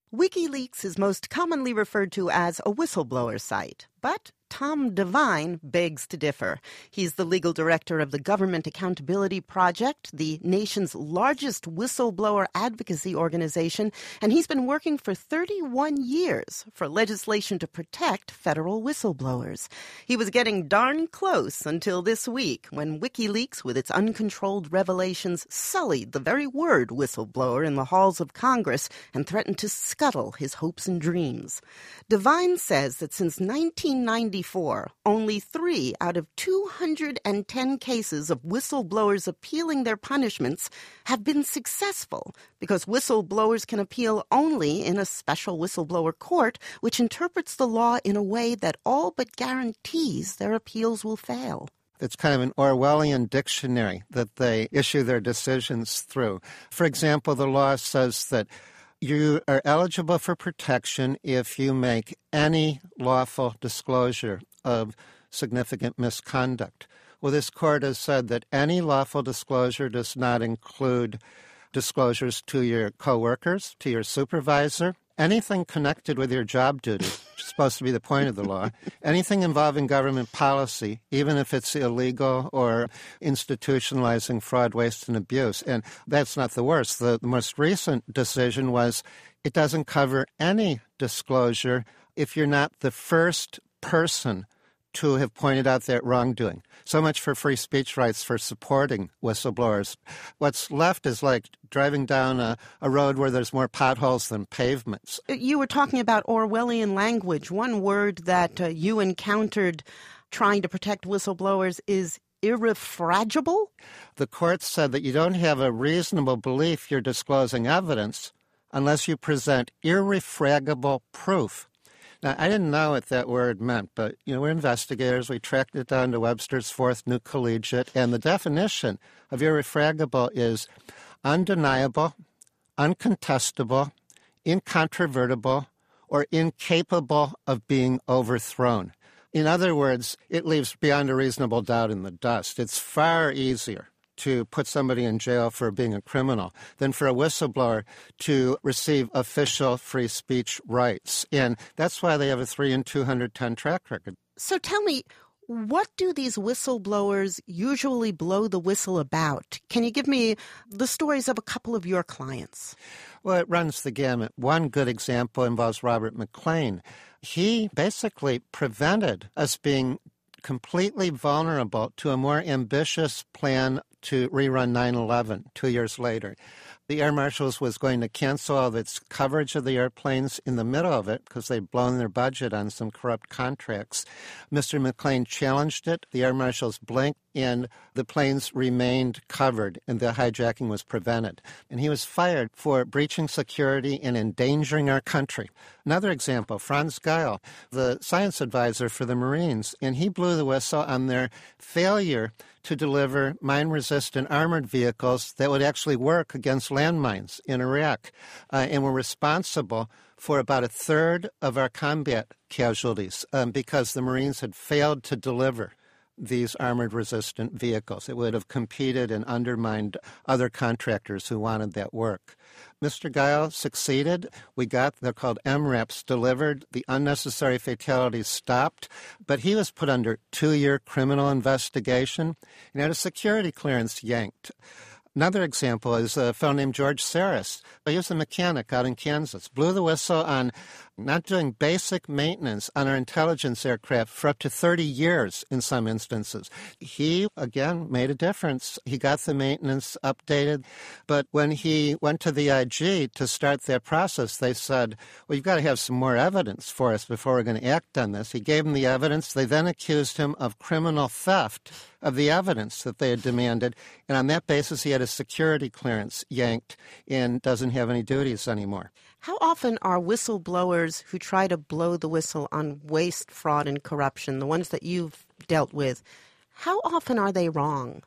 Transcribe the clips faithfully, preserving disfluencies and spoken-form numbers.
WikiLeaks is most commonly referred to as a whistleblower site, but Tom Devine begs to differ. He's the legal director of the Government Accountability Project, the nation's largest whistleblower advocacy organization, and he's been working for thirty-one years for legislation to protect federal whistleblowers. He was getting darn close until this week when WikiLeaks, with its uncontrolled revelations, sullied the very word whistleblower in the halls of Congress and threatened to scuttle his hopes and dreams. Devine says that since nineteen ninety-four, only three out of two hundred ten cases of whistleblowers appealing their punishments have been successful because whistleblowers can appeal only in a special whistleblower court, which interprets the law in a way that all but guarantees their appeals will fail. It's kind of an Orwellian dictionary that they issue their decisions through. For example, the law says that you are eligible for protection if you make any lawful disclosure of significant misconduct. Well, this court has said that any lawful disclosure does not include disclosures to your coworkers, to your supervisor, anything connected with your job duties, which is supposed to be the point of the law, anything involving government policy, even if it's illegal or institutionalizing fraud, waste, and abuse. And that's not the worst. The, the most recent decision was it doesn't cover any disclosure if you're not the first person to have pointed out that wrongdoing. So much for free speech rights for supporting whistleblowers. What's left is like driving down a, a road where there's more potholes than pavements. You were talking about Orwellian language. One word that uh, you encountered trying to protect whistleblowers is irrefragable? The court said that you don't have a reasonable belief you're disclosing evidence unless you present irrefragable proof. Now, I didn't know what that word meant, but, you know, we're investigators. We tracked it down to Webster's Fourth New Collegiate, and the definition of irrefragable is undeniable, uncontestable, incontrovertible, or incapable of being overthrown. In other words, it leaves beyond a reasonable doubt in the dust. It's far easier to put somebody in jail for being a criminal than for a whistleblower to receive official free speech rights. And that's why they have a three in two hundred ten track record. So tell me, what do these whistleblowers usually blow the whistle about? Can you give me the stories of a couple of your clients? Well, it runs the gamut. One good example involves Robert McClain. He basically prevented us being completely vulnerable to a more ambitious plan to rerun nine eleven two years later. The Air Marshals was going to cancel all of its coverage of the airplanes in the middle of it because they'd blown their budget on some corrupt contracts. Mister McClain challenged it. The Air Marshals blinked, and the planes remained covered, and the hijacking was prevented. And he was fired for breaching security and endangering our country. Another example, Franz Geil, the science advisor for the Marines, and he blew the whistle on their failure to deliver mine-resistant armored vehicles that would actually work against landmines in Iraq, uh, and were responsible for about a third of our combat casualties um, because the Marines had failed to deliver these armored-resistant vehicles. It would have competed and undermined other contractors who wanted that work. Mister Geil succeeded. We got, they're called M RAPs, delivered. The unnecessary fatalities stopped. But he was put under two-year criminal investigation and had a security clearance yanked. Another example is a fellow named George Saris. He was a mechanic out in Kansas, blew the whistle on not doing basic maintenance on our intelligence aircraft for up to thirty years in some instances. He, again, made a difference. He got the maintenance updated, but when he went to the I G to start that process, they said, well, you've got to have some more evidence for us before we're going to act on this. He gave them the evidence. They then accused him of criminal theft of the evidence that they had demanded, and on that basis, he had a security clearance yanked and doesn't have any duties anymore. How often are whistleblowers who try to blow the whistle on waste, fraud, and corruption, the ones that you've dealt with, how often are they wrong?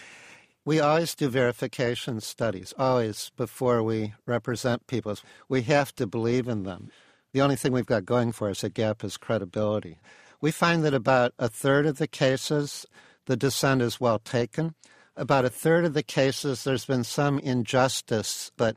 We always do verification studies, always, before we represent people. We have to believe in them. The only thing we've got going for us at GAP is credibility. We find that about a third of the cases, the dissent is well taken. About a third of the cases, there's been some injustice, but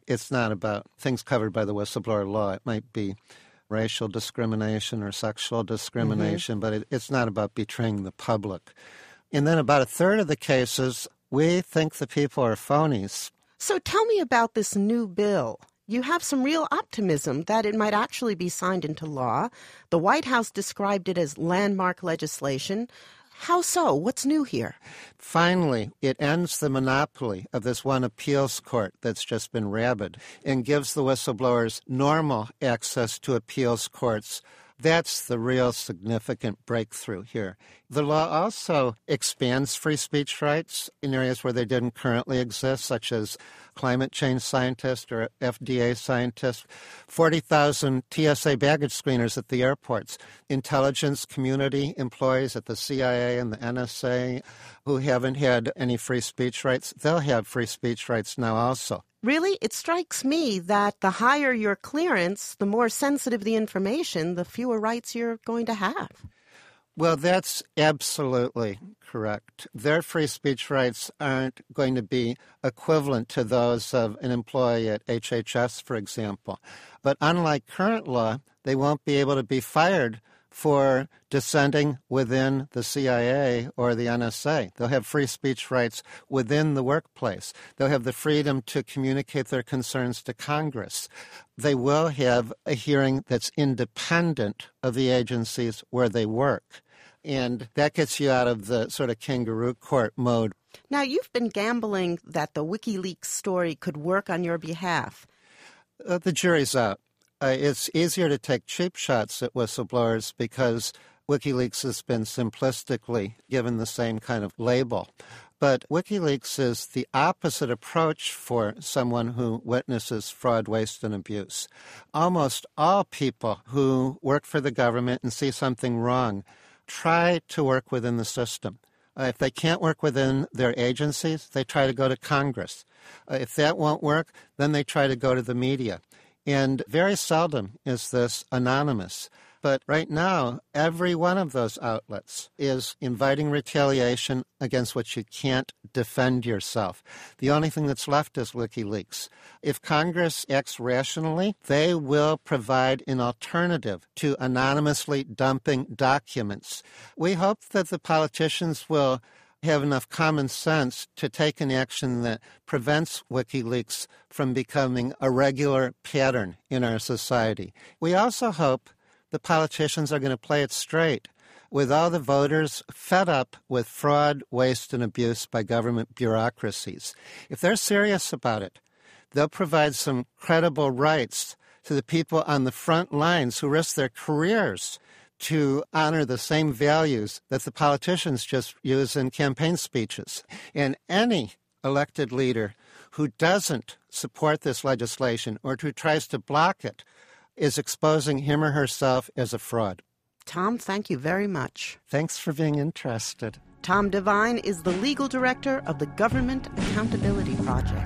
It's not about things covered by the whistleblower law. It might be racial discrimination or sexual discrimination, mm-hmm. but it, it's not about betraying the public. And then about a third of the cases, we think the people are phonies. So tell me about this new bill. You have some real optimism that it might actually be signed into law. The White House described it as landmark legislation. How so? What's new here? Finally, it ends the monopoly of this one appeals court that's just been rabid and gives the whistleblowers normal access to appeals courts. That's the real significant breakthrough here. The law also expands free speech rights in areas where they didn't currently exist, such as climate change scientists or F D A scientists, forty thousand T S A baggage screeners at the airports, intelligence community employees at the C I A and the N S A who haven't had any free speech rights. They'll have free speech rights now also. Really? It strikes me that the higher your clearance, the more sensitive the information, the fewer rights you're going to have. Well, that's absolutely correct. Their free speech rights aren't going to be equivalent to those of an employee at H H S, for example. But unlike current law, they won't be able to be fired for dissenting within the C I A or the N S A. They'll have free speech rights within the workplace. They'll have the freedom to communicate their concerns to Congress. They will have a hearing that's independent of the agencies where they work. And that gets you out of the sort of kangaroo court mode. Now, you've been gambling that the WikiLeaks story could work on your behalf. Uh, the jury's out. Uh, it's easier to take cheap shots at whistleblowers because WikiLeaks has been simplistically given the same kind of label. But WikiLeaks is the opposite approach for someone who witnesses fraud, waste, and abuse. Almost all people who work for the government and see something wrong try to work within the system. Uh, if they can't work within their agencies, they try to go to Congress. Uh, if that won't work, then they try to go to the media. And very seldom is this anonymous. But right now, every one of those outlets is inviting retaliation against which you can't defend yourself. The only thing that's left is WikiLeaks. If Congress acts rationally, they will provide an alternative to anonymously dumping documents. We hope that the politicians will have enough common sense to take an action that prevents WikiLeaks from becoming a regular pattern in our society. We also hope the politicians are going to play it straight with all the voters fed up with fraud, waste, and abuse by government bureaucracies. If they're serious about it, they'll provide some credible rights to the people on the front lines who risk their careers to honor the same values that the politicians just use in campaign speeches. And any elected leader who doesn't support this legislation or who tries to block it is exposing him or herself as a fraud. Tom, thank you very much. Thanks for being interested. Tom Devine is the legal director of the Government Accountability Project.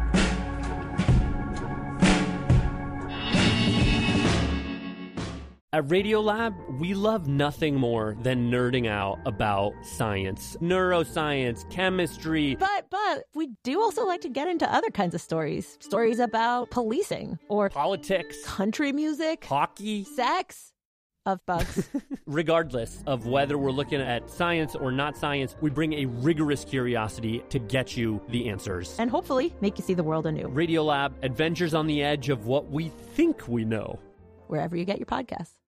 At Radiolab, we love nothing more than nerding out about science, neuroscience, chemistry. But, but, we do also like to get into other kinds of stories. Stories about policing or politics, country music, hockey, sex, of bugs. Regardless of whether we're looking at science or not science, we bring a rigorous curiosity to get you the answers. And hopefully make you see the world anew. Radiolab, adventures on the edge of what we think we know. Wherever you get your podcasts.